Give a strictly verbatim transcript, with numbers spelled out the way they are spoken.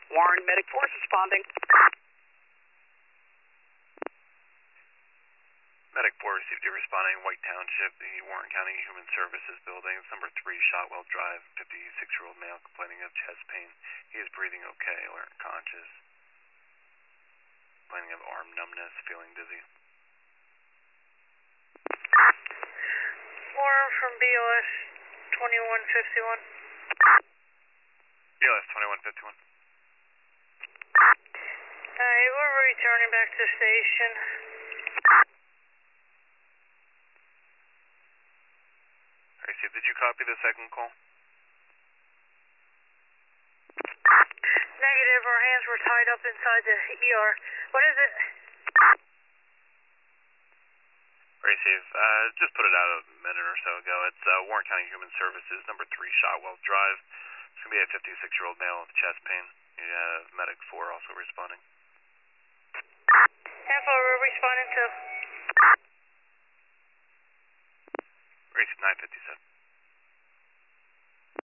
Warren Medic Force responding. Medic four received you responding, White Township, the Warren County Human Services Building. It's number three, Shotwell Drive, fifty-six-year-old male complaining of chest pain. He is breathing okay, alert and conscious. Complaining of arm numbness, feeling dizzy. Warren from B O S twenty-one fifty-one. B O S twenty-one fifty-one. Alright, we're returning back to the station. Alright, did you copy the second call? Negative, our hands were tied up inside the E R. What is it? Receive. Uh, just put it out a minute or so ago. It's uh, Warren County Human Services, number three, Shotwell Drive. It's going to be a fifty-six-year-old male with chest pain. Uh, Medic four also responding. Info, we're responding to. Receive nine fifty-seven.